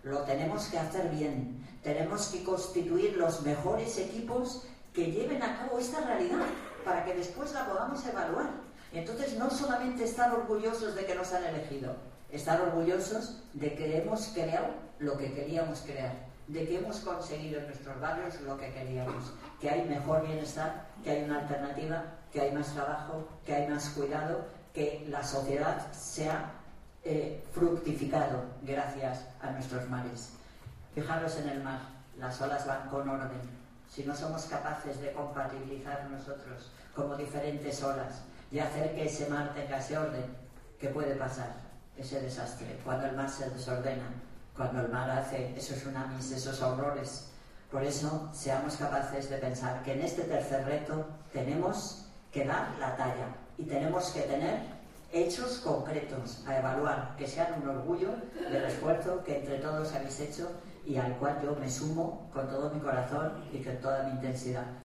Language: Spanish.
lo tenemos que hacer bien. Tenemos que constituir los mejores equipos que lleven a cabo esta realidad para que después la podamos evaluar. Entonces, no solamente estar orgullosos de que nos han elegido, estar orgullosos de que hemos creado lo que queríamos crear, de que hemos conseguido en nuestros barrios lo que queríamos, que hay mejor bienestar, que hay una alternativa, que hay más trabajo, que hay más cuidado, que la sociedad se ha fructificado gracias a nuestros mares. Fijaros en el mar, las olas van con orden. Si no somos capaces de compatibilizar nosotros como diferentes olas y hacer que ese mar tenga ese orden, ¿qué puede pasar? Ese desastre, cuando el mar se desordena, cuando el mar hace esos tsunamis, esos horrores. Por eso, seamos capaces de pensar que en este tercer reto tenemos que dar la talla y tenemos que tener hechos concretos a evaluar, que sean un orgullo del esfuerzo que entre todos habéis hecho y al cual yo me sumo con todo mi corazón y con toda mi intensidad.